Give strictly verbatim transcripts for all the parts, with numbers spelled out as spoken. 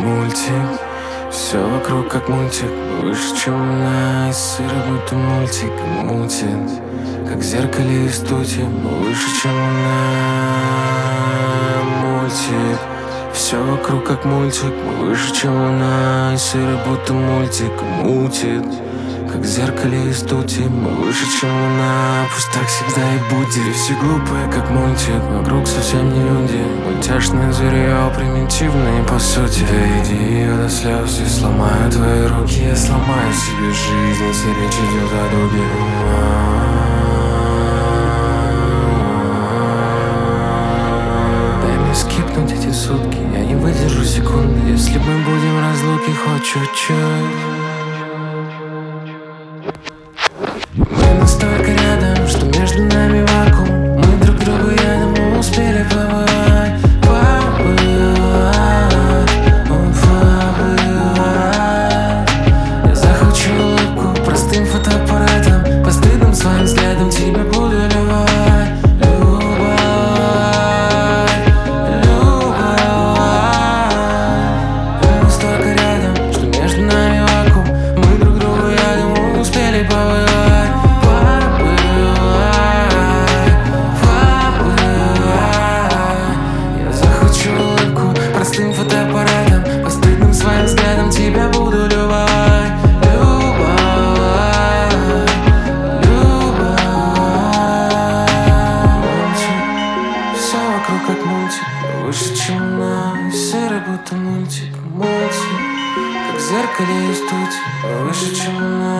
мультик. Все вокруг как мультик, выше, чем луна, из сыра будто мультик мутит, как в зеркале из тути, выше, чем луна. Мультик. Все вокруг как мультик, выше, чем луна, из сыра будто мультик мутит, как в зеркале из тути, мы выше, чем луна. Пусть так всегда и будет. Все глупые, как мультик, вокруг совсем не люди. Мультяшные зверья, примитивные по сути. Доведи ее до слез и сломаю твои руки. Я сломаю себе жизнь, если речь идет о друге. Дай мне скипнуть эти сутки, я не выдержу секунды. Если мы будем в разлуке хоть чуть-чуть. Мы настолько рядом, что между нами вакуум. Мы друг другу рядом, мы успели побывать. Побывать, побывать. Я захочу улыбку простым фотоаппаратом, постыдным своим взглядом тебя буду любовать. Любовать, любовать. Мы настолько рядом, что между нами вакуум. Мы друг другу рядом, мы успели побывать. Простым фотоаппаратом, постыдным своим взглядом тебя буду любовать. Любовать, любовать. Мультик. Все вокруг как мультик, выше, чем луна, из сыра будто мультик мультик, как в зеркале из тути, выше, чем луна.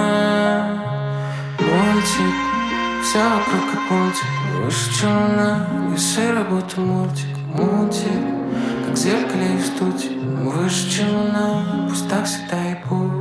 Мультик. Все вокруг как мультик, выше, чем луна, из сыра будто мультик мультик, как в зеркале из тути, выше, чем луна. Пусть так всегда и будет.